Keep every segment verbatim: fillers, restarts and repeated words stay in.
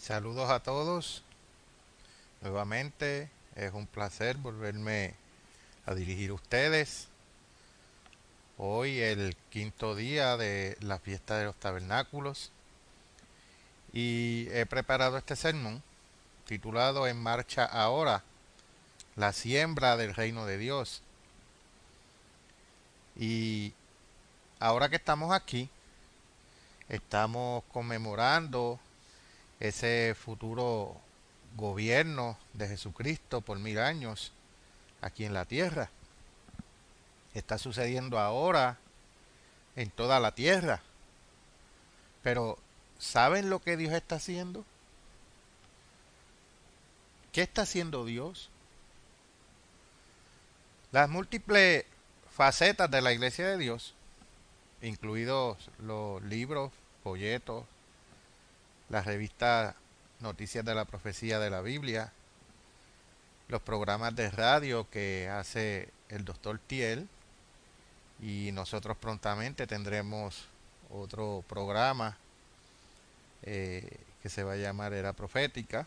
Saludos a todos. Nuevamente es un placer volverme a dirigir a ustedes. Hoy el quinto día de la fiesta de los tabernáculos y he preparado este sermón titulado En marcha ahora, la siembra del reino de Dios. Y ahora que estamos aquí, estamos conmemorando ese futuro gobierno de Jesucristo por mil años aquí en la tierra. Está sucediendo ahora en toda la tierra. Pero, ¿saben lo que Dios está haciendo? ¿Qué está haciendo Dios? Las múltiples facetas de la iglesia de Dios, incluidos los libros, folletos, las revistas Noticias de la Profecía de la Biblia, los programas de radio que hace el doctor Tiel, y nosotros prontamente tendremos otro programa eh, que se va a llamar Era Profética,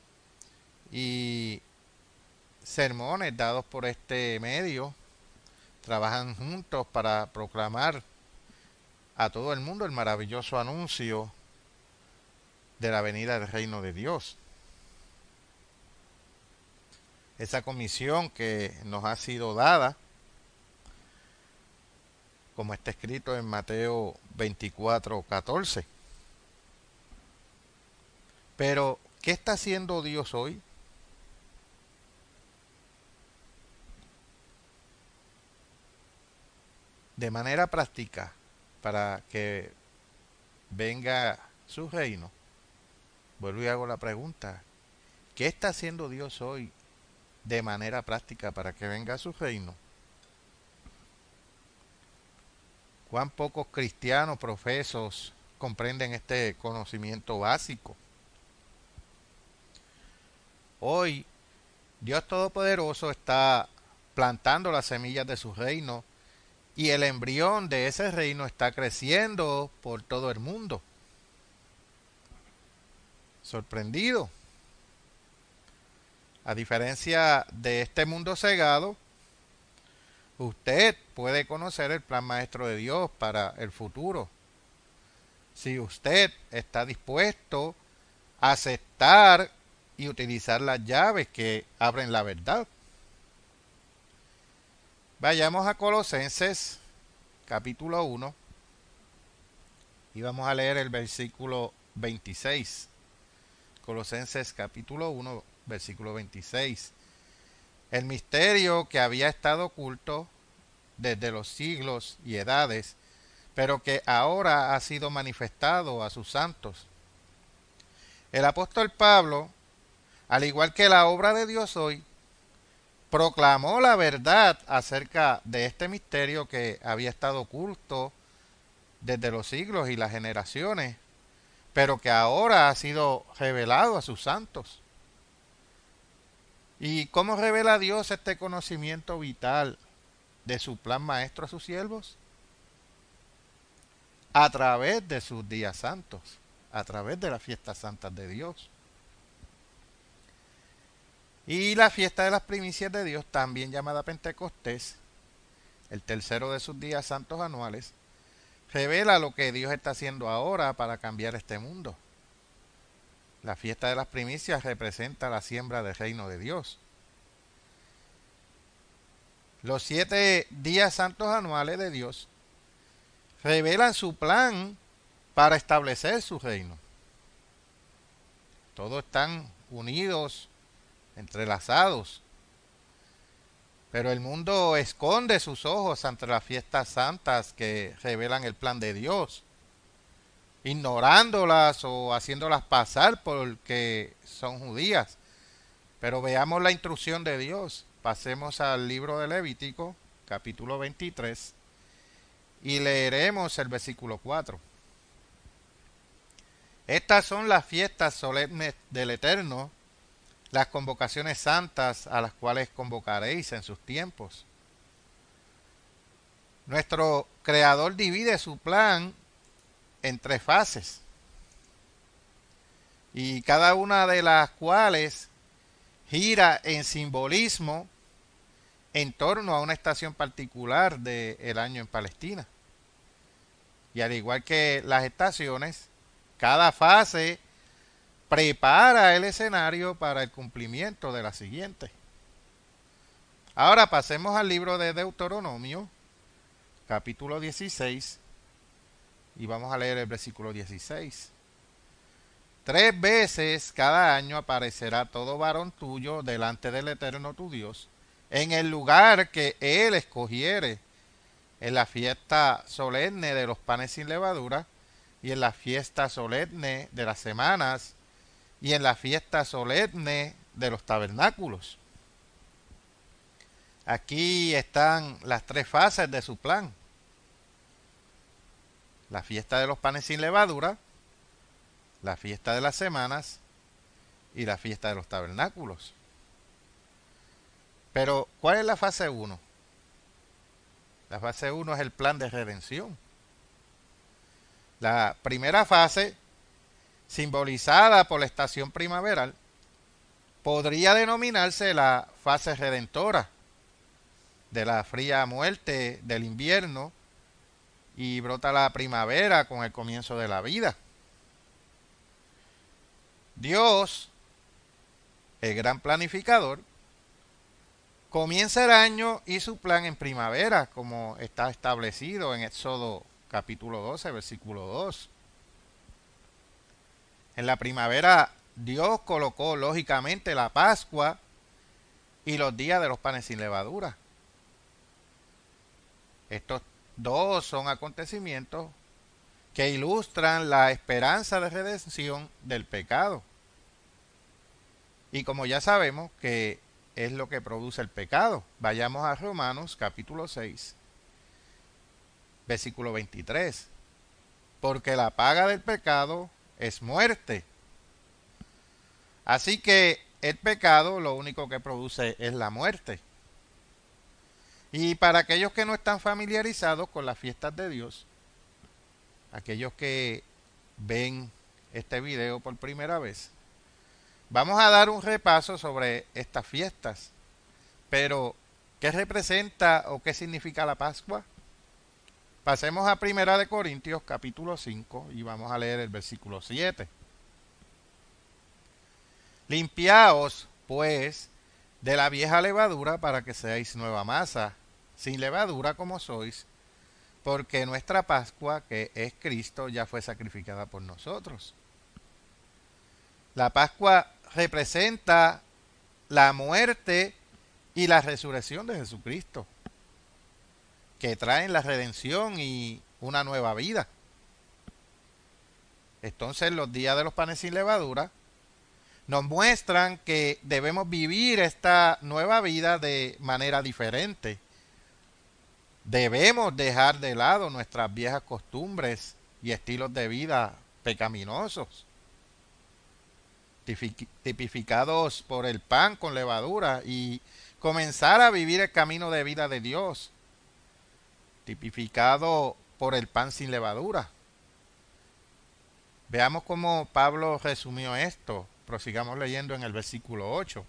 y sermones dados por este medio trabajan juntos para proclamar a todo el mundo el maravilloso anuncio de la venida del reino de Dios. Esa comisión que nos ha sido dada, como está escrito en Mateo veinticuatro catorce. Pero, ¿qué está haciendo Dios hoy? De manera práctica, para que venga su reino. Vuelvo y hago la pregunta: ¿qué está haciendo Dios hoy de manera práctica para que venga su reino? ¿Cuán pocos cristianos profesos comprenden este conocimiento básico? Hoy, Dios Todopoderoso está plantando las semillas de su reino y el embrión de ese reino está creciendo por todo el mundo. Sorprendido. A diferencia de este mundo cegado, usted puede conocer el plan maestro de Dios para el futuro, si usted está dispuesto a aceptar y utilizar las llaves que abren la verdad. Vayamos a Colosenses capítulo uno y vamos a leer el versículo veintiséis. Colosenses capítulo uno, versículo veintiséis. El misterio que había estado oculto desde los siglos y edades, pero que ahora ha sido manifestado a sus santos. El apóstol Pablo, al igual que la obra de Dios hoy, proclamó la verdad acerca de este misterio que había estado oculto desde los siglos y las generaciones, pero que ahora ha sido revelado a sus santos. ¿Y cómo revela Dios este conocimiento vital de su plan maestro a sus siervos? A través de sus días santos, a través de las fiestas santas de Dios. Y la fiesta de las primicias de Dios, también llamada Pentecostés, el tercero de sus días santos anuales, revela lo que Dios está haciendo ahora para cambiar este mundo. La fiesta de las primicias representa la siembra del reino de Dios. Los siete días santos anuales de Dios revelan su plan para establecer su reino. Todos están unidos, entrelazados. Pero el mundo esconde sus ojos ante las fiestas santas que revelan el plan de Dios, ignorándolas o haciéndolas pasar porque son judías. Pero veamos la instrucción de Dios. Pasemos al libro de Levítico, capítulo veintitrés, y leeremos el versículo cuatro. Estas son las fiestas solemnes del Eterno, las convocaciones santas a las cuales convocaréis en sus tiempos. Nuestro Creador divide su plan en tres fases. y cada una de las cuales gira en simbolismo en torno a una estación particular del año en Palestina. Y al igual que las estaciones, cada fase prepara el escenario para el cumplimiento de la siguiente. Ahora pasemos al libro de Deuteronomio, capítulo dieciséis, y vamos a leer el versículo dieciséis. Tres veces cada año aparecerá todo varón tuyo delante del Eterno tu Dios, en el lugar que Él escogiere, en la fiesta solemne de los panes sin levadura, y en la fiesta solemne de las semanas, y en la fiesta solemne de los tabernáculos. Aquí están las tres fases de su plan. La fiesta de los panes sin levadura, la fiesta de las semanas y la fiesta de los tabernáculos. Pero, ¿cuál es la fase uno? La fase uno es el plan de redención. La primera fase, simbolizada por la estación primaveral, podría denominarse la fase redentora de la fría muerte del invierno y brota la primavera con el comienzo de la vida. Dios, el gran planificador, comienza el año y su plan en primavera, como está establecido en Éxodo capítulo doce, versículo dos. En la primavera Dios colocó lógicamente la Pascua y los días de los panes sin levadura. Estos dos son acontecimientos que ilustran la esperanza de redención del pecado. Y como ya sabemos que es lo que produce el pecado, vayamos a Romanos capítulo seis, versículo veintitrés. Porque la paga del pecado es muerte. Así que el pecado lo único que produce es la muerte. Y para aquellos que no están familiarizados con las fiestas de Dios, aquellos que ven este video por primera vez, vamos a dar un repaso sobre estas fiestas. Pero, ¿qué representa o qué significa la Pascua? Pasemos a Primera de Corintios capítulo cinco y vamos a leer el versículo siete. Limpiaos, pues, de la vieja levadura para que seáis nueva masa, sin levadura como sois, porque nuestra Pascua, que es Cristo, ya fue sacrificada por nosotros. La Pascua representa la muerte y la resurrección de Jesucristo, que traen la redención y una nueva vida. Entonces, los días de los panes sin levadura nos muestran que debemos vivir esta nueva vida de manera diferente. Debemos dejar de lado nuestras viejas costumbres y estilos de vida pecaminosos, tipificados por el pan con levadura, y comenzar a vivir el camino de vida de Dios, tipificado por el pan sin levadura. Veamos cómo Pablo resumió esto. Prosigamos leyendo en el versículo ocho.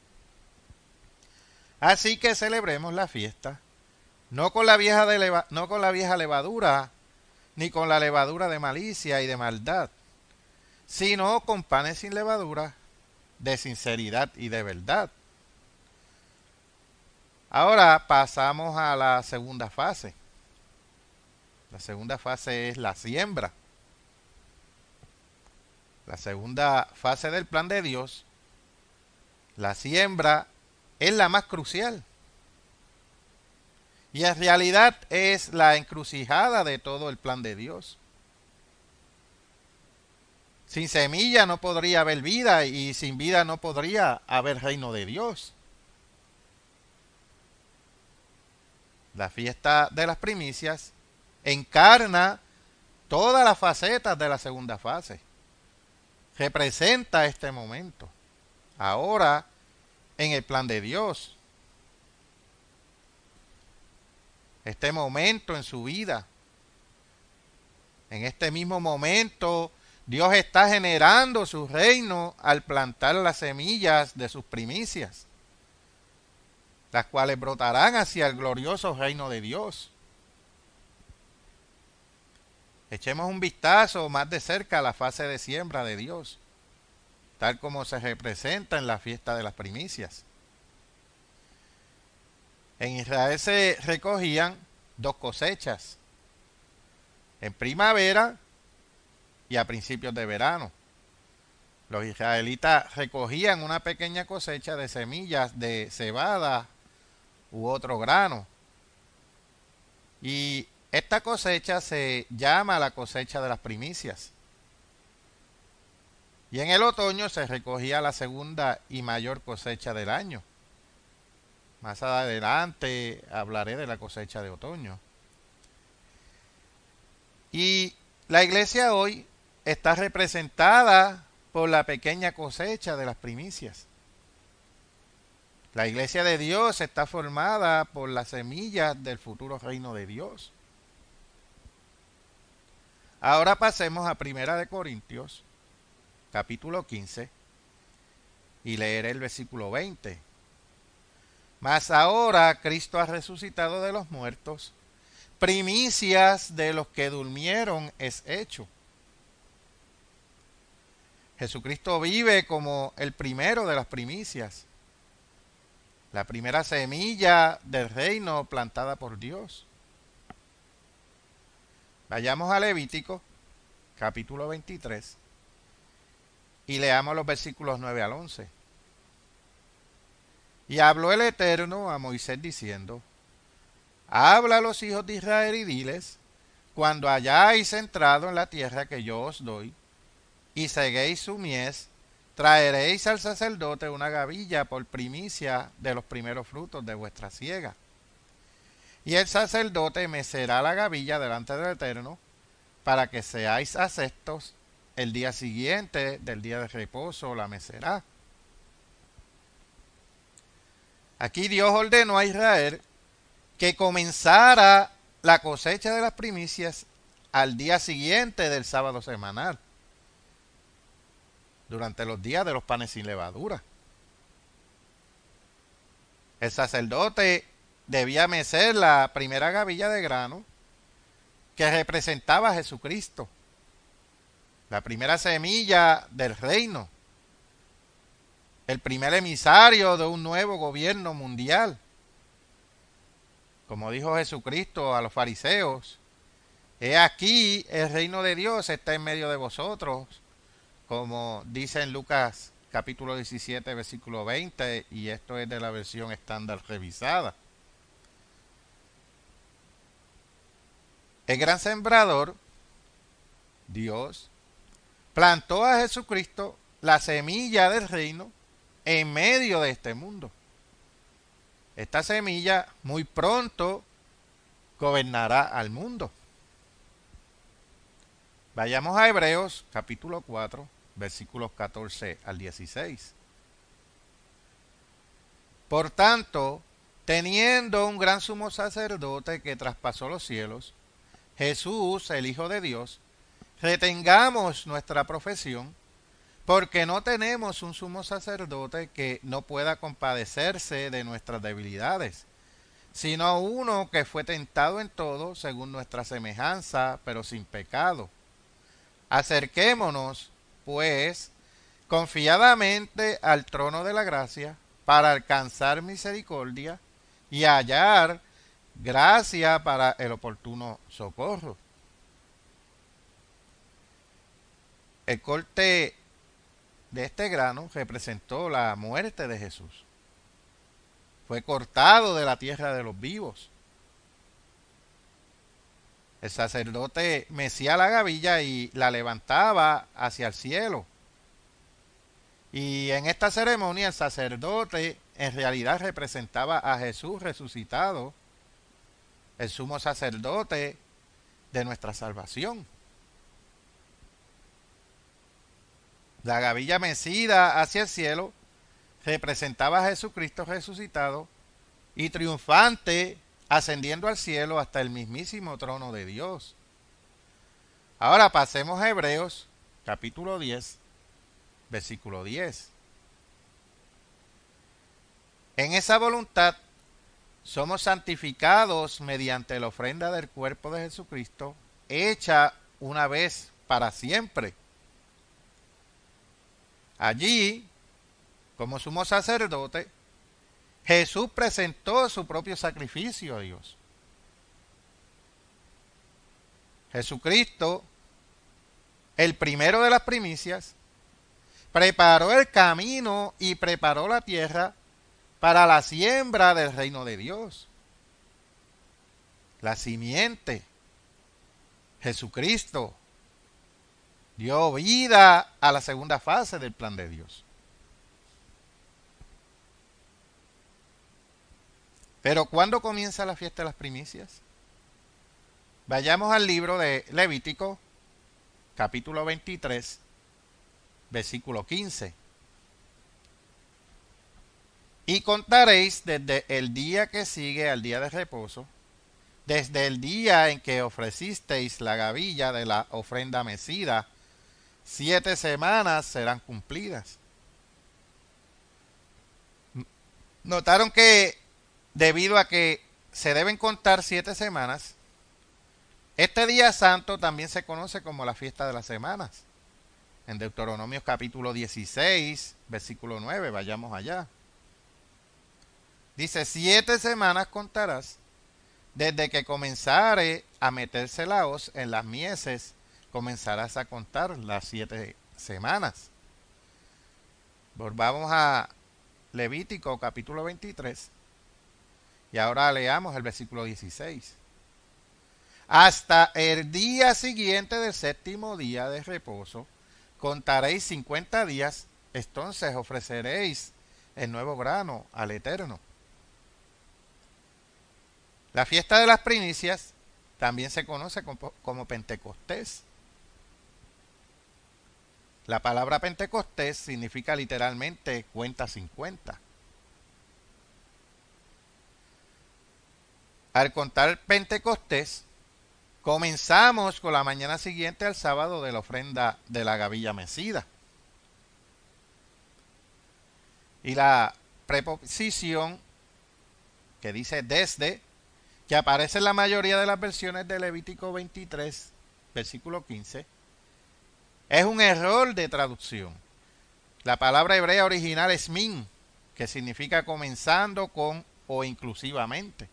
Así que celebremos la fiesta, no con la vieja, de leva, no con la vieja levadura, ni con la levadura de malicia y de maldad, sino con panes sin levadura, de sinceridad y de verdad. Ahora pasamos a la segunda fase. La segunda fase es la siembra. La segunda fase del plan de Dios, la siembra, es la más crucial. Y en realidad es la encrucijada de todo el plan de Dios. Sin semilla no podría haber vida y sin vida no podría haber reino de Dios. La fiesta de las primicias encarna todas las facetas de la segunda fase. Representa este momento. Ahora, en el plan de Dios. Este momento en su vida. En este mismo momento Dios está generando su reino al plantar las semillas de sus primicias, las cuales brotarán hacia el glorioso reino de Dios. Echemos un vistazo más de cerca a la fase de siembra de Dios, tal como se representa en la fiesta de las primicias. En Israel se recogían dos cosechas, en primavera y a principios de verano. Los israelitas recogían una pequeña cosecha de semillas de cebada u otro grano. Y esta cosecha se llama la cosecha de las primicias. Y en el otoño se recogía la segunda y mayor cosecha del año. Más adelante hablaré de la cosecha de otoño. Y la iglesia hoy está representada por la pequeña cosecha de las primicias. La iglesia de Dios está formada por las semillas del futuro reino de Dios. Ahora pasemos a Primera de Corintios, capítulo quince, y leeré el versículo veinte. Mas ahora Cristo ha resucitado de los muertos, primicias de los que durmieron es hecho. Jesucristo vive como el primero de las primicias, la primera semilla del reino plantada por Dios. Vayamos a Levítico, capítulo veintitrés, y leamos los versículos nueve al once. Y habló el Eterno a Moisés diciendo: habla a los hijos de Israel y diles: cuando hayáis entrado en la tierra que yo os doy, y seguéis su mies, traeréis al sacerdote una gavilla por primicia de los primeros frutos de vuestra siega. Y el sacerdote mecerá la gavilla delante del Eterno, para que seáis aceptos. El día siguiente del día de reposo la mecerá. Aquí Dios ordenó a Israel que comenzara la cosecha de las primicias al día siguiente del sábado semanal, durante los días de los panes sin levadura. El sacerdote debía mecer la primera gavilla de grano que representaba a Jesucristo, la primera semilla del reino, el primer emisario de un nuevo gobierno mundial. Como dijo Jesucristo a los fariseos: he aquí el reino de Dios está en medio de vosotros, como dice en Lucas capítulo diecisiete, versículo veinte, y esto es de la versión estándar revisada. El gran sembrador, Dios, plantó a Jesucristo, la semilla del reino, en medio de este mundo. Esta semilla muy pronto gobernará al mundo. Vayamos a Hebreos capítulo cuatro, versículos catorce al dieciséis. Por tanto, teniendo un gran sumo sacerdote que traspasó los cielos, Jesús, el Hijo de Dios, retengamos nuestra profesión, porque no tenemos un sumo sacerdote que no pueda compadecerse de nuestras debilidades, sino uno que fue tentado en todo según nuestra semejanza, pero sin pecado. Acerquémonos, pues, confiadamente al trono de la gracia, para alcanzar misericordia y hallar gracia para el oportuno socorro. El corte de este grano representó la muerte de Jesús. Fue cortado de la tierra de los vivos. El sacerdote mecía la gavilla y la levantaba hacia el cielo. Y en esta ceremonia el sacerdote en realidad representaba a Jesús resucitado, el sumo sacerdote de nuestra salvación. La gavilla mecida hacia el cielo representaba a Jesucristo resucitado y triunfante, ascendiendo al cielo hasta el mismísimo trono de Dios. Ahora pasemos a Hebreos capítulo diez, versículo diez. En esa voluntad somos santificados mediante la ofrenda del cuerpo de Jesucristo, hecha una vez para siempre. Allí, como sumo sacerdote, Jesús presentó su propio sacrificio a Dios. Jesucristo, el primero de las primicias, preparó el camino y preparó la tierra para la siembra del reino de Dios. La simiente, Jesucristo, dio vida a la segunda fase del plan de Dios. Pero ¿cuándo comienza la fiesta de las primicias? Vayamos al libro de Levítico, capítulo veintitrés, versículo quince. Y contaréis desde el día que sigue al día de reposo, desde el día en que ofrecisteis la gavilla de la ofrenda mecida, siete semanas serán cumplidas. Notaron que debido a que se deben contar siete semanas, este día santo también se conoce como la fiesta de las semanas. En Deuteronomio capítulo dieciséis, versículo nueve, vayamos allá. Dice, siete semanas contarás desde que comenzare a meterse la hoz en las mieses, comenzarás a contar las siete semanas. Volvamos a Levítico capítulo veintitrés y ahora leamos el versículo dieciséis. Hasta el día siguiente del séptimo día de reposo, contaréis cincuenta días, entonces ofreceréis el nuevo grano al Eterno. La fiesta de las primicias también se conoce como, como Pentecostés. La palabra Pentecostés significa literalmente cuenta cincuenta. Al contar Pentecostés, comenzamos con la mañana siguiente al sábado de la ofrenda de la gavilla mecida. Y la preposición que dice desde, que aparece en la mayoría de las versiones de Levítico veintitrés, versículo quince, es un error de traducción. La palabra hebrea original es min, que significa comenzando con o inclusivamente.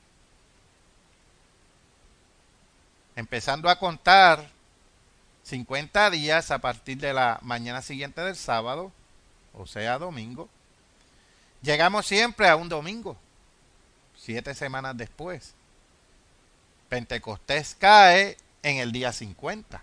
Empezando a contar cincuenta días a partir de la mañana siguiente del sábado, o sea, domingo, llegamos siempre a un domingo, siete semanas después. Pentecostés cae en el día cincuenta.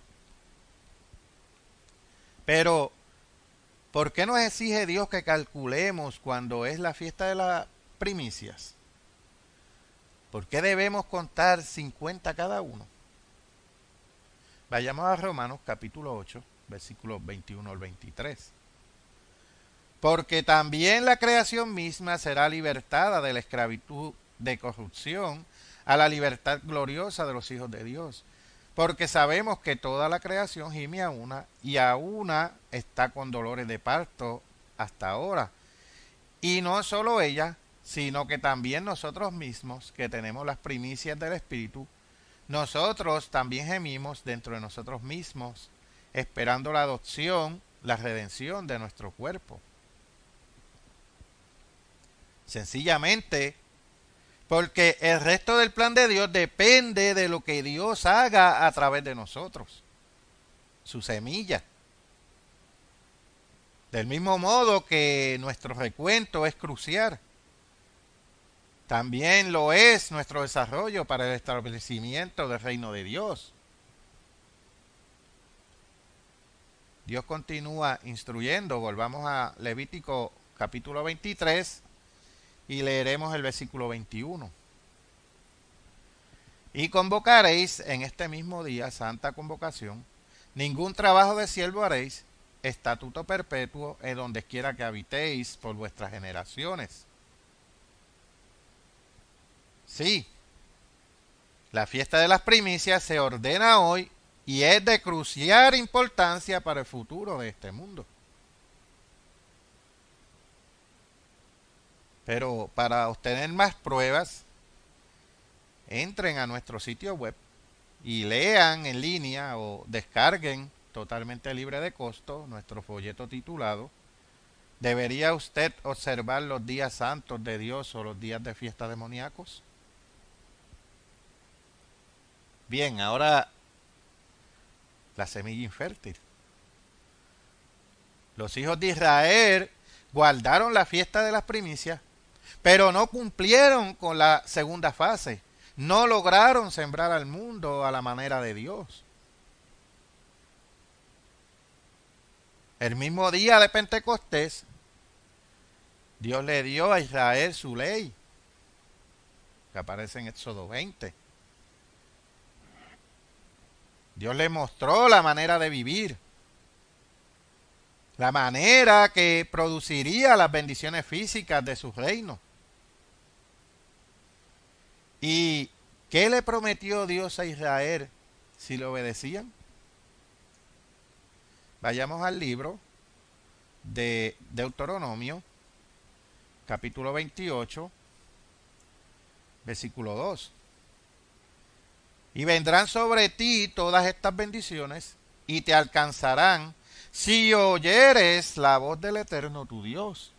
Pero, ¿por qué nos exige Dios que calculemos cuando es la fiesta de las primicias? ¿Por qué debemos contar cincuenta cada uno? Vayamos a Romanos capítulo ocho, versículos veintiuno al veintitrés. Porque también la creación misma será libertada de la esclavitud de corrupción a la libertad gloriosa de los hijos de Dios. Porque sabemos que toda la creación gime a una y a una está con dolores de parto hasta ahora. Y no solo ella, sino que también nosotros mismos, que tenemos las primicias del Espíritu, nosotros también gemimos dentro de nosotros mismos, esperando la adopción, la redención de nuestro cuerpo. Sencillamente, porque el resto del plan de Dios depende de lo que Dios haga a través de nosotros, su semilla. Del mismo modo que nuestro recuento es crucial, también lo es nuestro desarrollo para el establecimiento del reino de Dios. Dios continúa instruyendo. Volvamos a Levítico capítulo veintitrés y leeremos el versículo veintiuno. Y convocaréis en este mismo día, santa convocación, ningún trabajo de siervo haréis, estatuto perpetuo en donde quiera que habitéis por vuestras generaciones. Sí, la fiesta de las primicias se ordena hoy y es de crucial importancia para el futuro de este mundo. Pero para obtener más pruebas, entren a nuestro sitio web y lean en línea o descarguen totalmente libre de costo nuestro folleto titulado ¿Debería usted observar los días santos de Dios o los días de fiesta demoníacos? Bien, ahora la semilla infértil. Los hijos de Israel guardaron la fiesta de las primicias, pero no cumplieron con la segunda fase. No lograron sembrar al mundo a la manera de Dios. El mismo día de Pentecostés, Dios le dio a Israel su ley, que aparece en Éxodo veinte. Dios le mostró la manera de vivir, la manera que produciría las bendiciones físicas de su reino. ¿Y qué le prometió Dios a Israel si le obedecían? Vayamos al libro de Deuteronomio, capítulo veintiocho, versículo dos. Y vendrán sobre ti todas estas bendiciones y te alcanzarán si oyeres la voz del Eterno tu Dios.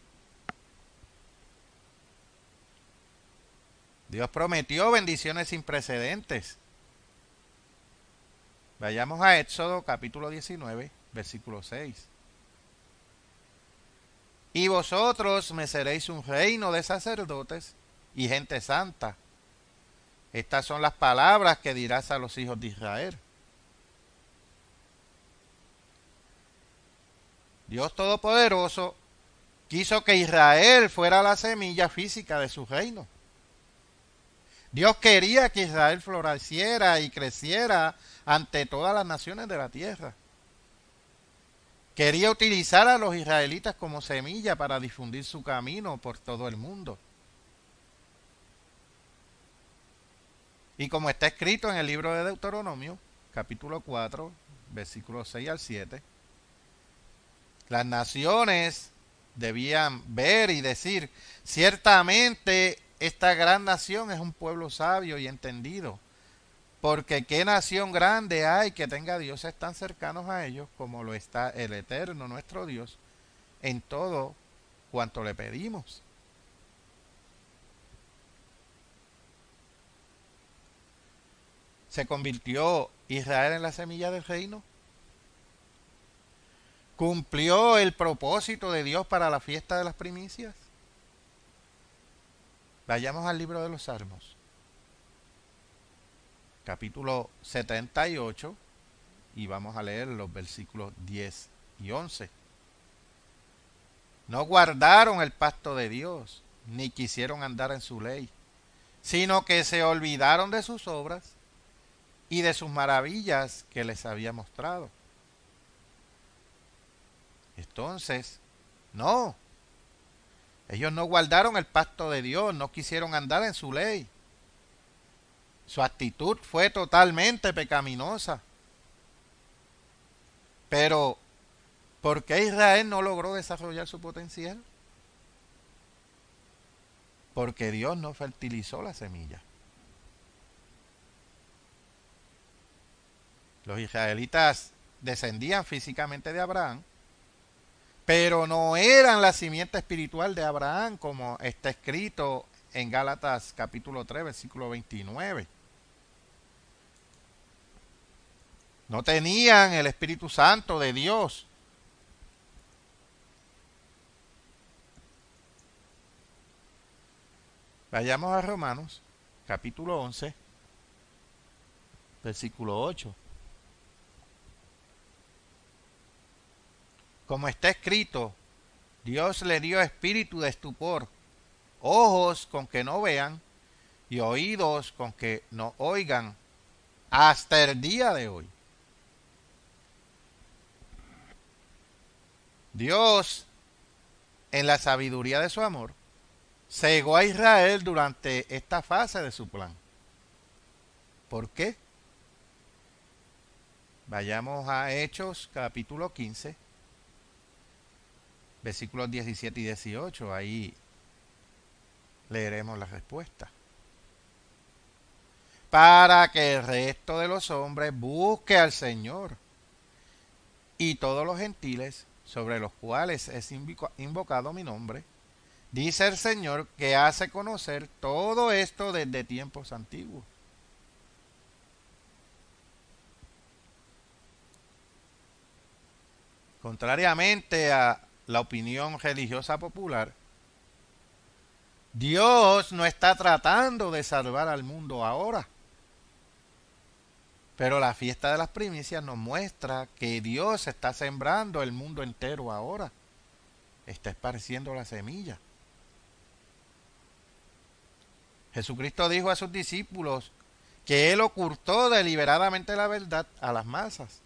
Dios prometió bendiciones sin precedentes. Vayamos a Éxodo capítulo diecinueve, versículo seis. Y vosotros me seréis un reino de sacerdotes y gente santa. Estas son las palabras que dirás a los hijos de Israel. Dios Todopoderoso quiso que Israel fuera la semilla física de su reino. Dios quería que Israel floreciera y creciera ante todas las naciones de la tierra. Quería utilizar a los israelitas como semilla para difundir su camino por todo el mundo. Y como está escrito en el libro de Deuteronomio, capítulo cuatro, versículos seis al siete, las naciones debían ver y decir, ciertamente esta gran nación es un pueblo sabio y entendido, porque qué nación grande hay que tenga dioses tan cercanos a ellos como lo está el Eterno, nuestro Dios, en todo cuanto le pedimos. ¿Se convirtió Israel en la semilla del reino? ¿Cumplió el propósito de Dios para la fiesta de las primicias? Vayamos al libro de los Salmos, capítulo setenta y ocho, y vamos a leer los versículos diez y once. No guardaron el pacto de Dios, ni quisieron andar en su ley, sino que se olvidaron de sus obras y de sus maravillas que les había mostrado. Entonces, no, ellos no guardaron el pacto de Dios, no quisieron andar en su ley. Su actitud fue totalmente pecaminosa. Pero, ¿por qué Israel no logró desarrollar su potencial? Porque Dios no fertilizó la semilla. Los israelitas descendían físicamente de Abraham, pero no eran la simiente espiritual de Abraham, como está escrito en Gálatas capítulo tres, versículo veintinueve. No tenían el Espíritu Santo de Dios. Vayamos a Romanos capítulo once, versículo ocho. Como está escrito, Dios le dio espíritu de estupor, ojos con que no vean y oídos con que no oigan, hasta el día de hoy. Dios, en la sabiduría de su amor, cegó a Israel durante esta fase de su plan. ¿Por qué? Vayamos a Hechos capítulo quince, versículos diecisiete y dieciocho. Ahí leeremos la respuesta. Para que el resto de los hombres busque al Señor y todos los gentiles sobre los cuales es invocado mi nombre, dice el Señor, que hace conocer todo esto desde tiempos antiguos. Contrariamente a la opinión religiosa popular, Dios no está tratando de salvar al mundo ahora. Pero la fiesta de las primicias nos muestra que Dios está sembrando el mundo entero ahora. Está esparciendo la semilla. Jesucristo dijo a sus discípulos que Él ocultó deliberadamente la verdad a las masas.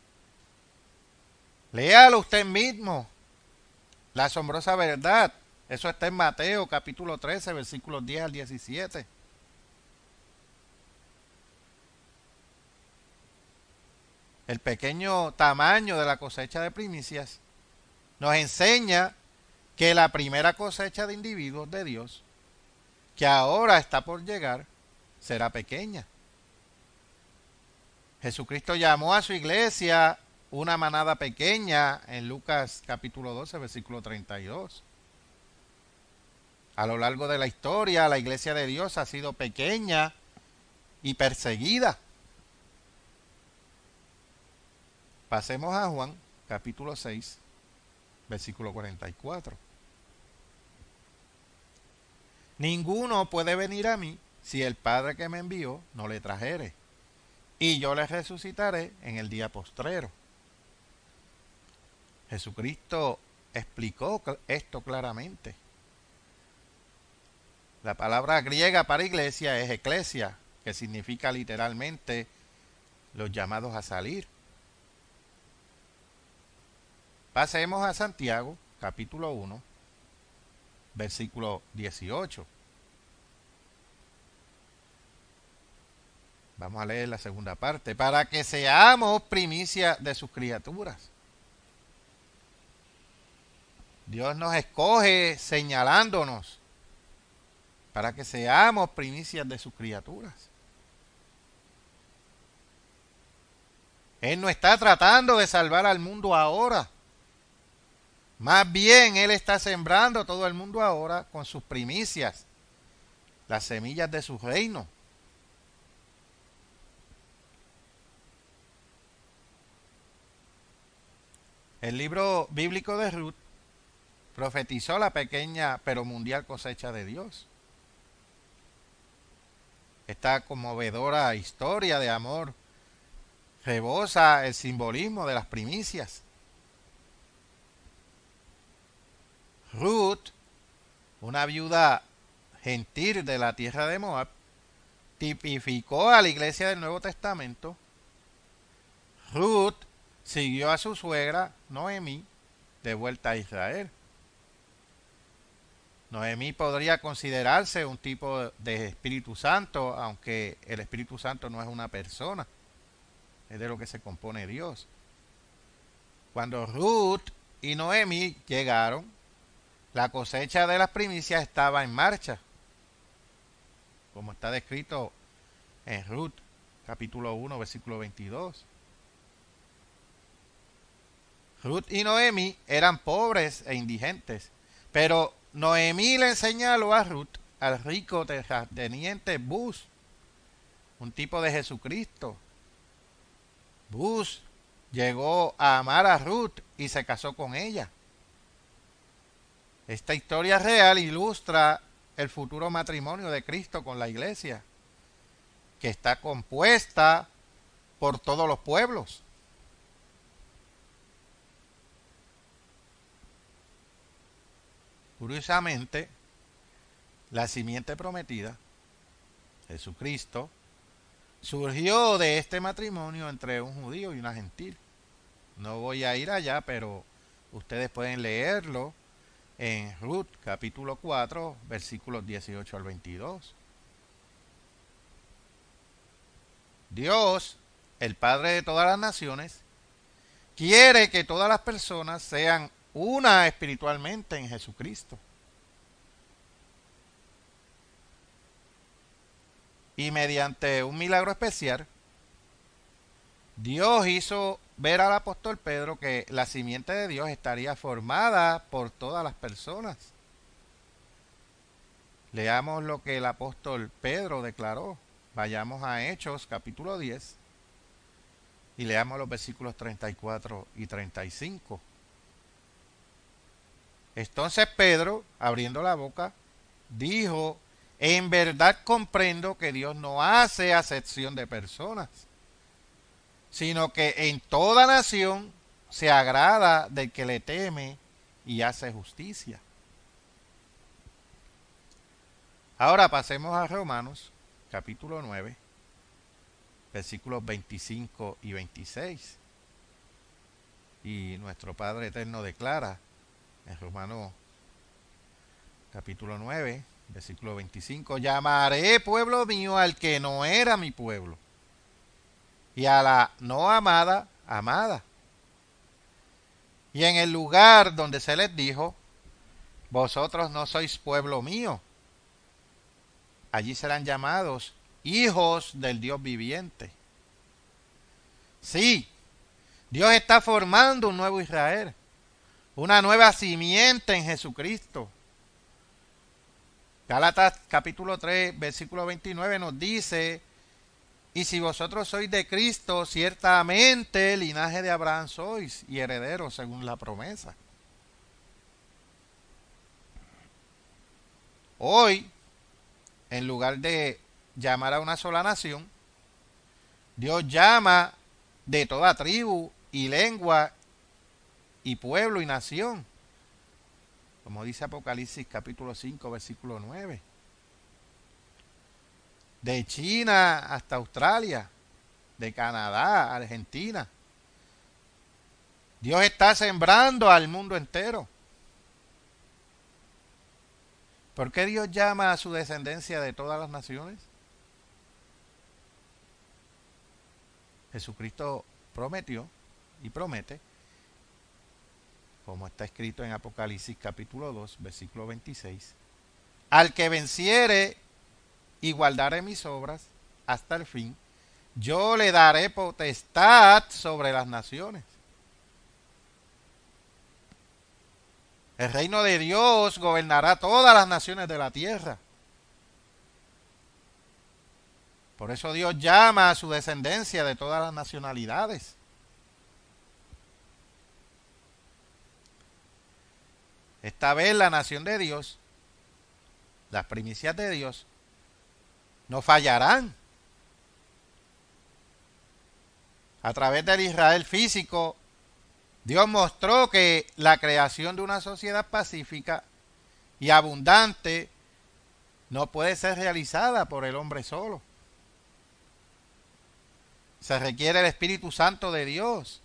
Léalo usted mismo. La asombrosa verdad. Eso está en Mateo capítulo trece, versículos diez al diecisiete. El pequeño tamaño de la cosecha de primicias nos enseña que la primera cosecha de individuos de Dios, que ahora está por llegar, será pequeña. Jesucristo llamó a su iglesia una manada pequeña en Lucas capítulo doce, versículo treinta y dos. A lo largo de la historia, la iglesia de Dios ha sido pequeña y perseguida. Pasemos a Juan capítulo seis, versículo cuarenta y cuatro. Ninguno puede venir a mí si el Padre que me envió no le trajere, y yo le resucitaré en el día postrero. Jesucristo explicó esto claramente. La palabra griega para iglesia es eclesia, que significa literalmente los llamados a salir. Pasemos a Santiago, capítulo uno, versículo dieciocho. Vamos a leer la segunda parte. Para que seamos primicia de sus criaturas. Dios nos escoge señalándonos para que seamos primicias de sus criaturas. Él no está tratando de salvar al mundo ahora. Más bien, Él está sembrando todo el mundo ahora con sus primicias, las semillas de su reino. El libro bíblico de Ruth profetizó la pequeña pero mundial cosecha de Dios. Esta conmovedora historia de amor rebosa el simbolismo de las primicias. Ruth, una viuda gentil de la tierra de Moab, tipificó a la iglesia del Nuevo Testamento. Ruth siguió a su suegra, Noemí, de vuelta a Israel. Noemí podría considerarse un tipo de Espíritu Santo, aunque el Espíritu Santo no es una persona, es de lo que se compone Dios. Cuando Ruth y Noemí llegaron, la cosecha de las primicias estaba en marcha, como está descrito en Ruth, capítulo uno, versículo veintidós. Ruth y Noemí eran pobres e indigentes, pero Noemí le señaló a Ruth al rico terrateniente Bus, un tipo de Jesucristo. Bus llegó a amar a Ruth y se casó con ella. Esta historia real ilustra el futuro matrimonio de Cristo con la iglesia, que está compuesta por todos los pueblos. Curiosamente, la simiente prometida, Jesucristo, surgió de este matrimonio entre un judío y una gentil. No voy a ir allá, pero ustedes pueden leerlo en Ruth capítulo cuatro, versículos dieciocho al veintidós. Dios el Padre de todas las naciones, quiere que todas las personas sean una espiritualmente en Jesucristo. Y mediante un milagro especial, Dios hizo ver al apóstol Pedro que la simiente de Dios estaría formada por todas las personas. Leamos lo que el apóstol Pedro declaró. Vayamos a Hechos capítulo diez y leamos los versículos treinta y cuatro y treinta y cinco. Entonces Pedro, abriendo la boca, dijo: en verdad comprendo que Dios no hace acepción de personas, sino que en toda nación se agrada del que le teme y hace justicia. Ahora pasemos a Romanos, capítulo nueve, versículos veinticinco y veintiséis. Y nuestro Padre Eterno declara en Romanos, capítulo nueve, versículo veinticinco: llamaré pueblo mío al que no era mi pueblo, y a la no amada, amada. Y en el lugar donde se les dijo: vosotros no sois pueblo mío, allí serán llamados hijos del Dios viviente. Sí, Dios está formando un nuevo Israel, una nueva simiente en Jesucristo. Gálatas capítulo tres, versículo veintinueve nos dice: y si vosotros sois de Cristo, ciertamente linaje de Abraham sois y herederos según la promesa. Hoy, en lugar de llamar a una sola nación, Dios llama de toda tribu y lengua y pueblo y nación, como dice Apocalipsis capítulo cinco, versículo nueve. De China hasta Australia, de Canadá, Argentina. Dios está sembrando al mundo entero. ¿Por qué Dios llama a su descendencia de todas las naciones? Jesucristo prometió y promete, como está escrito en Apocalipsis capítulo dos, versículo veintiséis: al que venciere y guardare mis obras hasta el fin, yo le daré potestad sobre las naciones. El reino de Dios gobernará todas las naciones de la tierra. Por eso Dios llama a su descendencia de todas las nacionalidades. Esta vez la nación de Dios, las primicias de Dios, no fallarán. A través del Israel físico, Dios mostró que la creación de una sociedad pacífica y abundante no puede ser realizada por el hombre solo. Se requiere el Espíritu Santo de Dios,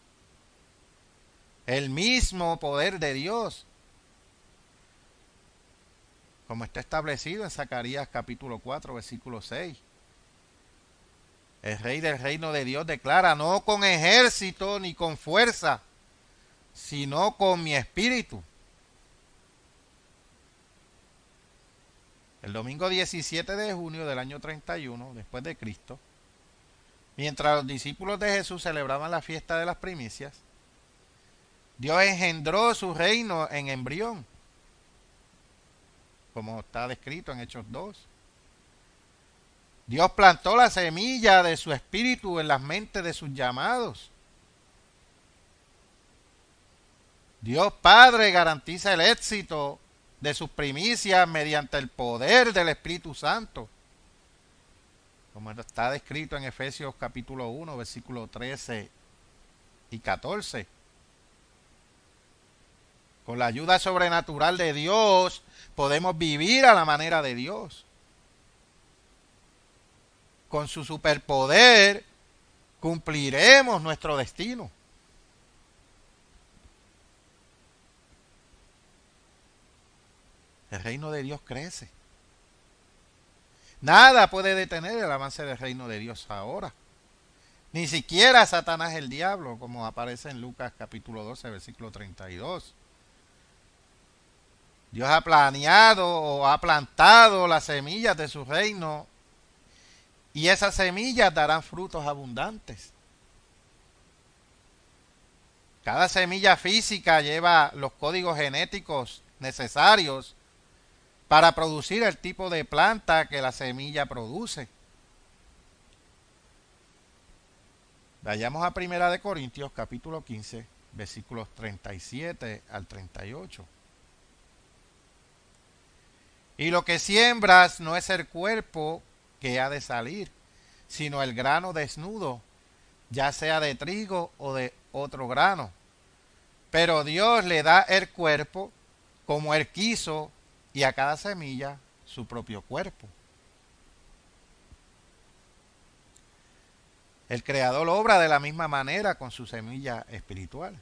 el mismo poder de Dios, como está establecido en Zacarías capítulo cuatro, versículo seis. El Rey del reino de Dios declara: no con ejército ni con fuerza, sino con mi espíritu. El domingo diecisiete de junio del año treinta y uno después de Cristo, mientras los discípulos de Jesús celebraban la fiesta de las primicias, Dios engendró su reino en embrión, como está descrito en Hechos dos. Dios plantó la semilla de su espíritu en las mentes de sus llamados. Dios Padre garantiza el éxito de sus primicias mediante el poder del Espíritu Santo, como está descrito en Efesios capítulo uno, versículos trece y catorce. Con la ayuda sobrenatural de Dios podemos vivir a la manera de Dios. Con su superpoder cumpliremos nuestro destino. El reino de Dios crece. Nada puede detener el avance del reino de Dios ahora. Ni siquiera Satanás el diablo, como aparece en Lucas capítulo doce, versículo treinta y dos. Dios ha planeado o ha plantado las semillas de su reino y esas semillas darán frutos abundantes. Cada semilla física lleva los códigos genéticos necesarios para producir el tipo de planta que la semilla produce. Vayamos a Primera de Corintios capítulo quince, versículos treinta y siete al treinta y ocho. Y lo que siembras no es el cuerpo que ha de salir, sino el grano desnudo, ya sea de trigo o de otro grano. Pero Dios le da el cuerpo como Él quiso y a cada semilla su propio cuerpo. El Creador obra de la misma manera con su semilla espiritual.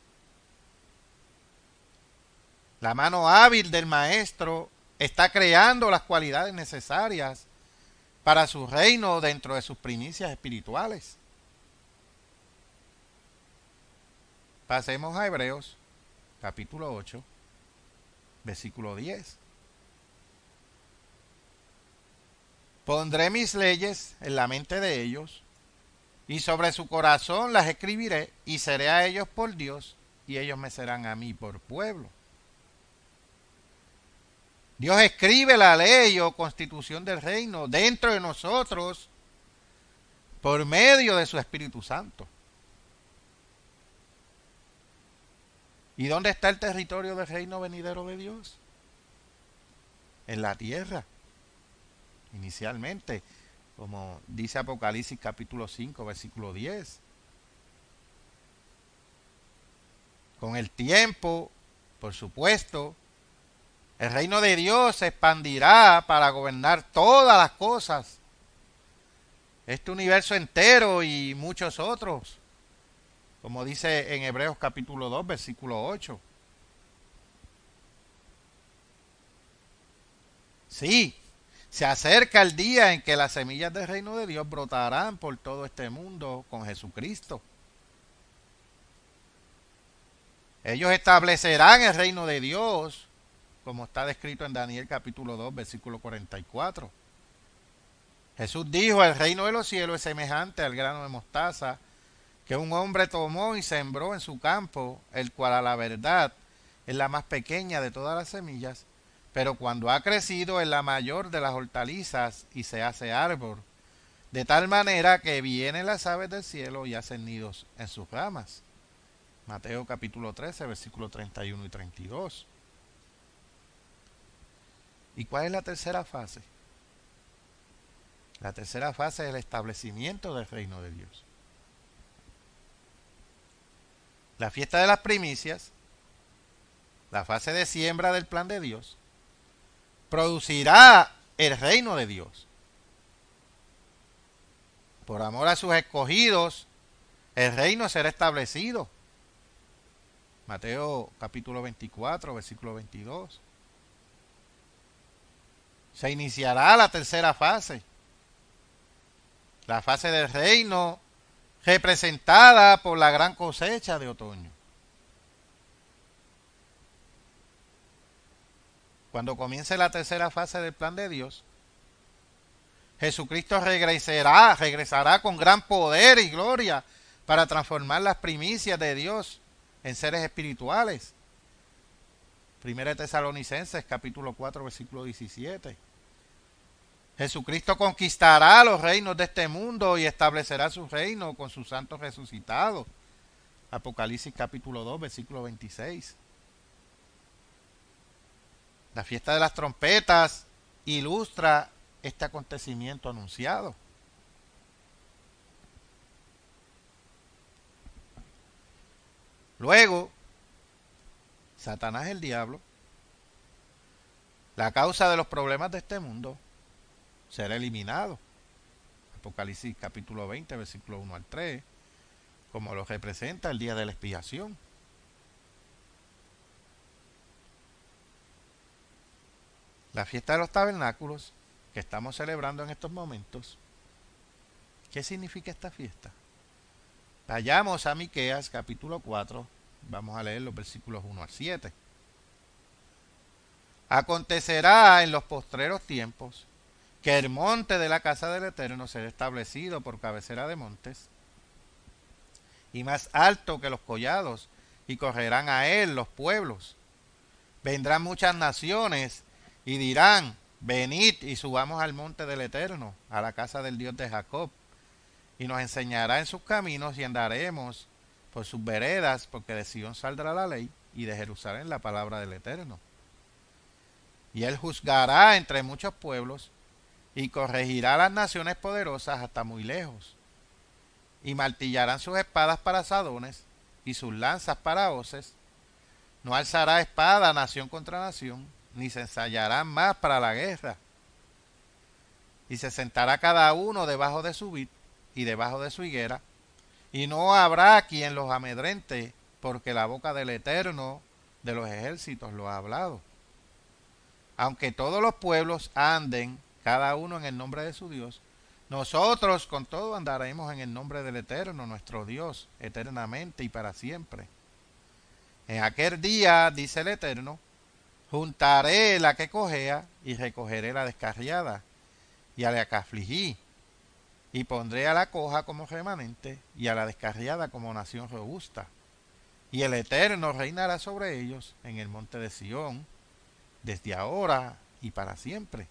La mano hábil del Maestro está creando las cualidades necesarias para su reino dentro de sus primicias espirituales. Pasemos a Hebreos capítulo ocho, versículo diez. Pondré mis leyes en la mente de ellos, y sobre su corazón las escribiré, y seré a ellos por Dios, y ellos me serán a mí por pueblo. Dios escribe la ley o constitución del reino dentro de nosotros por medio de su Espíritu Santo. ¿Y dónde está el territorio del reino venidero de Dios? En la tierra, inicialmente, como dice Apocalipsis capítulo cinco, versículo diez. Con el tiempo, por supuesto, el reino de Dios se expandirá para gobernar todas las cosas, este universo entero y muchos otros, como dice en Hebreos capítulo dos, versículo ocho. Sí, se acerca el día en que las semillas del reino de Dios brotarán por todo este mundo con Jesucristo. Ellos establecerán el reino de Dios, como está descrito en Daniel capítulo dos, versículo cuarenta y cuatro. Jesús dijo, el reino de los cielos es semejante al grano de mostaza que un hombre tomó y sembró en su campo, el cual a la verdad es la más pequeña de todas las semillas, pero cuando ha crecido es la mayor de las hortalizas y se hace árbol, de tal manera que vienen las aves del cielo y hacen nidos en sus ramas. Mateo capítulo trece, versículos treinta y uno y treinta y dos. ¿Y cuál es la tercera fase? La tercera fase es el establecimiento del reino de Dios. La fiesta de las primicias, la fase de siembra del plan de Dios, producirá el reino de Dios. Por amor a sus escogidos, el reino será establecido. Mateo capítulo veinticuatro, versículo veintidós. Se iniciará la tercera fase, la fase del reino representada por la gran cosecha de otoño. Cuando comience la tercera fase del plan de Dios, Jesucristo regresará, regresará con gran poder y gloria para transformar las primicias de Dios en seres espirituales. Primera de Tesalonicenses capítulo cuatro, versículo diecisiete. Jesucristo conquistará los reinos de este mundo y establecerá su reino con sus santos resucitados. Apocalipsis capítulo dos, versículo veintiséis. La fiesta de las trompetas ilustra este acontecimiento anunciado. Luego, Satanás el diablo, la causa de los problemas de este mundo, será eliminado. Apocalipsis capítulo veinte, versículo uno al tres, como lo representa el día de la expiación. La fiesta de los tabernáculos que estamos celebrando en estos momentos, ¿qué significa esta fiesta? Vayamos a Miqueas capítulo cuatro, vamos a leer los versículos uno al siete. Acontecerá en los postreros tiempos que el monte de la casa del Eterno será establecido por cabecera de montes y más alto que los collados, y correrán a él los pueblos. Vendrán muchas naciones y dirán: venid y subamos al monte del Eterno, a la casa del Dios de Jacob, y nos enseñará en sus caminos y andaremos por sus veredas, porque de Sion saldrá la ley y de Jerusalén la palabra del Eterno. Y él juzgará entre muchos pueblos y corregirá a las naciones poderosas hasta muy lejos. Y martillarán sus espadas para asadones y sus lanzas para hoces. No alzará espada nación contra nación, ni se ensayarán más para la guerra. Y se sentará cada uno debajo de su vid y debajo de su higuera, y no habrá quien los amedrente, porque la boca del Eterno de los ejércitos lo ha hablado. Aunque todos los pueblos anden, cada uno en el nombre de su Dios, nosotros con todo andaremos en el nombre del Eterno, nuestro Dios, eternamente y para siempre. En aquel día, dice el Eterno, juntaré la que cojea y recogeré la descarriada, y a la que afligí, y pondré a la coja como remanente, y a la descarriada como nación robusta. Y el Eterno reinará sobre ellos en el monte de Sión, desde ahora y para siempre.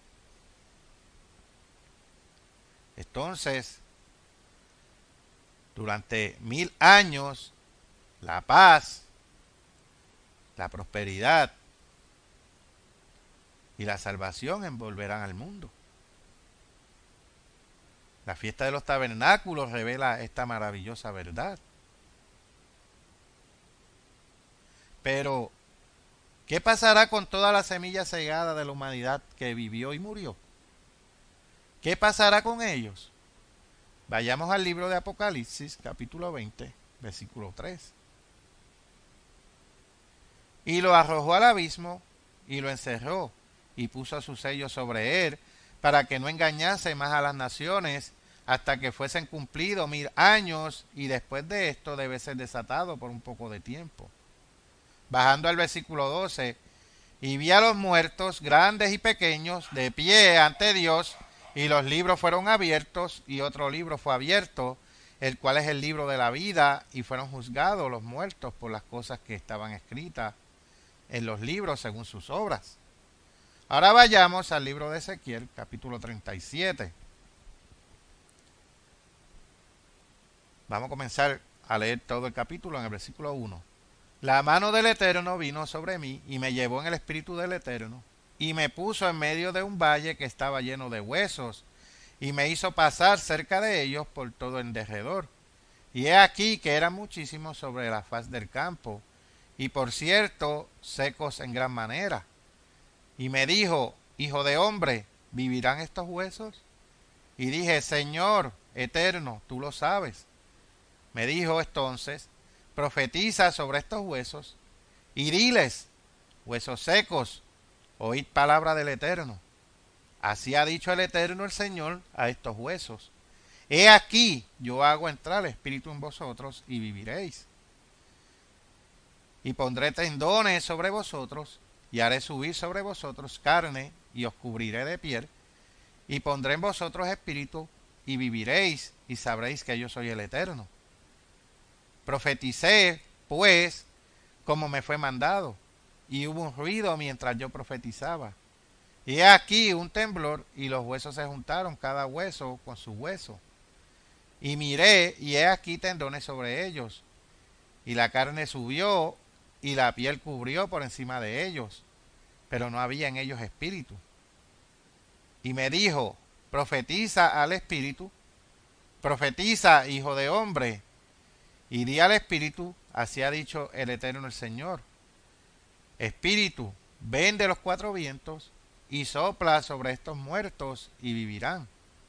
Entonces, durante mil años, la paz, la prosperidad y la salvación envolverán al mundo. La fiesta de los tabernáculos revela esta maravillosa verdad. Pero, ¿qué pasará con toda la semilla cegada de la humanidad que vivió y murió? ¿Qué pasará con ellos? Vayamos al libro de Apocalipsis, capítulo veinte, versículo tres. Y lo arrojó al abismo, y lo encerró, y puso su sello sobre él, para que no engañase más a las naciones, hasta que fuesen cumplidos mil años, y después de esto debe ser desatado por un poco de tiempo. Bajando al versículo doce, y vi a los muertos, grandes y pequeños, de pie ante Dios, y los libros fueron abiertos, y otro libro fue abierto, el cual es el libro de la vida, y fueron juzgados los muertos por las cosas que estaban escritas en los libros según sus obras. Ahora vayamos al libro de Ezequiel, capítulo treinta y siete. Vamos a comenzar a leer todo el capítulo en el versículo uno. La mano del Eterno vino sobre mí y me llevó en el espíritu del Eterno y me puso en medio de un valle que estaba lleno de huesos y me hizo pasar cerca de ellos por todo el derredor. Y he aquí que eran muchísimos sobre la faz del campo y por cierto secos en gran manera. Y me dijo: hijo de hombre, ¿vivirán estos huesos? Y dije: Señor Eterno, tú lo sabes. Me dijo entonces: profetiza sobre estos huesos y diles: huesos secos, oíd palabra del Eterno. Así ha dicho el Eterno el Señor a estos huesos: he aquí, yo hago entrar espíritu en vosotros y viviréis. Y pondré tendones sobre vosotros y haré subir sobre vosotros carne y os cubriré de piel y pondré en vosotros espíritu y viviréis y sabréis que yo soy el Eterno. Profeticé, pues, como me fue mandado, y hubo un ruido mientras yo profetizaba. Y he aquí un temblor, y los huesos se juntaron, cada hueso con su hueso. Y miré, y he aquí tendones sobre ellos, y la carne subió, y la piel cubrió por encima de ellos, pero no había en ellos espíritu. Y me dijo: profetiza al espíritu, profetiza, hijo de hombre, y di al espíritu: así ha dicho el Eterno el Señor. Espíritu, ven de los cuatro vientos y sopla sobre estos muertos y vivirán.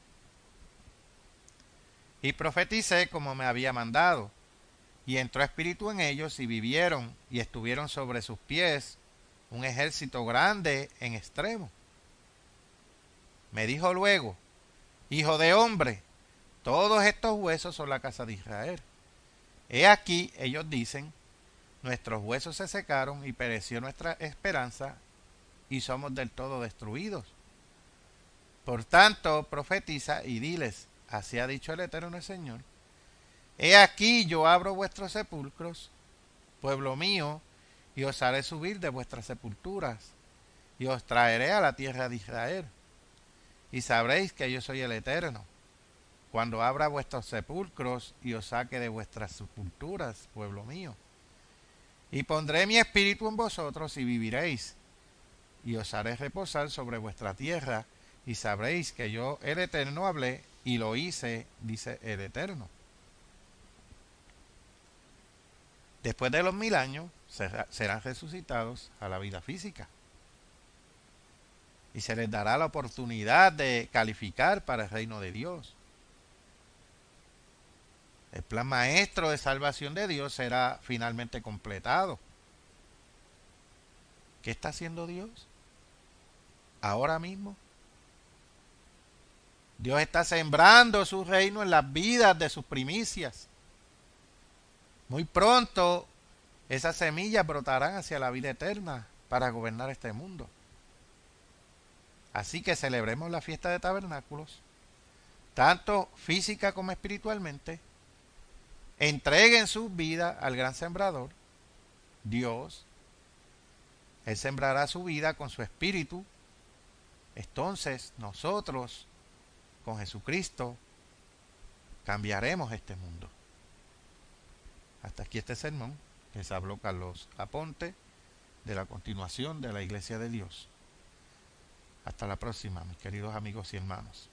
Y profeticé como me había mandado, y entró espíritu en ellos y vivieron, y estuvieron sobre sus pies un ejército grande en extremo. Me dijo luego: hijo de hombre, todos estos huesos son la casa de Israel. He aquí, ellos dicen, nuestros huesos se secaron y pereció nuestra esperanza y somos del todo destruidos. Por tanto, profetiza y diles, así ha dicho el Eterno el Señor, he aquí yo abro vuestros sepulcros, pueblo mío, y os haré subir de vuestras sepulturas, y os traeré a la tierra de Israel. Y sabréis que yo soy el Eterno, cuando abra vuestros sepulcros y os saque de vuestras sepulturas, pueblo mío. Y pondré mi espíritu en vosotros y viviréis, y os haré reposar sobre vuestra tierra, y sabréis que yo, el Eterno, hablé y lo hice, dice el Eterno. Después de los mil años serán resucitados a la vida física. Y se les dará la oportunidad de calificar para el reino de Dios. El plan maestro de salvación de Dios será finalmente completado. ¿Qué está haciendo Dios ahora mismo? Dios está sembrando su reino en las vidas de sus primicias. Muy pronto esas semillas brotarán hacia la vida eterna para gobernar este mundo. Así que celebremos la fiesta de tabernáculos, tanto física como espiritualmente. Entreguen sus vidas al gran sembrador, Dios. Él sembrará su vida con su espíritu. Entonces nosotros, con Jesucristo, cambiaremos este mundo. Hasta aquí este sermón. Les habló Carlos Aponte de la continuación de la Iglesia de Dios. Hasta la próxima, mis queridos amigos y hermanos.